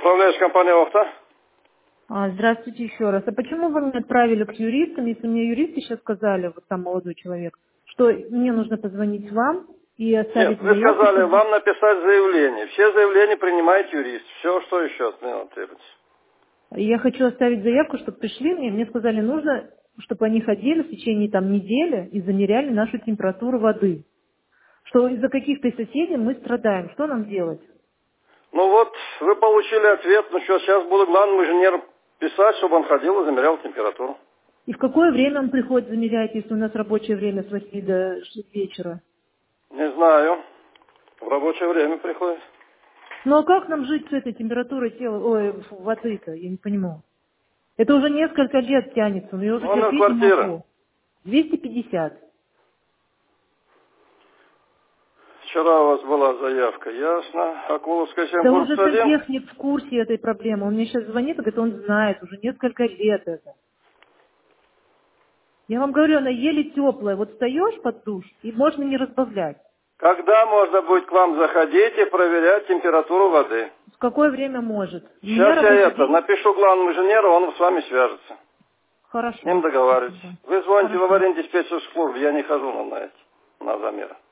Управляющая компания «Охта». Здравствуйте еще раз. А почему вы меня отправили к юристам, если мне юристы сейчас сказали, вот там молодой человек, что мне нужно позвонить вам и оставить Нет, вы заявку, сказали чтобы... вам написать заявление. Все заявления принимает юрист. Все, что еще от меня требуется. Я хочу оставить заявку, чтобы пришли мне сказали, нужно, чтобы они ходили в течение там недели и замеряли нашу температуру воды. Что из-за каких-то соседей мы страдаем. Что нам делать? Ну вот, вы получили ответ. Ну что, сейчас буду главному инженеру писать, чтобы он ходил и замерял температуру. И в какое время он приходит замерять, если у нас рабочее время с 8 до вечера? Не знаю. В рабочее время приходит. Ну а как нам жить с этой температурой тела, воды-то, я не понимаю. Это уже несколько лет тянется, но я уже Номер терпеть не квартиры. могу. 250. Вчера у вас была заявка, ясно. Акуловская 7, Да корпус уже 1. сантехник в курсе этой проблемы. Он мне сейчас звонит и говорит, он знает, уже несколько лет это. Я вам говорю, она еле теплая. Вот встаешь под душ, и можно не разбавлять. Когда можно будет к вам заходить и проверять температуру воды? В какое время может? У меня Сейчас я рабочий день. напишу главному инженеру, он с вами свяжется. С ним Хорошо. договаривайтесь. Спасибо. Вы звоните в Хорошо. аварийно-диспетчерскую службу, я не хожу на замеры.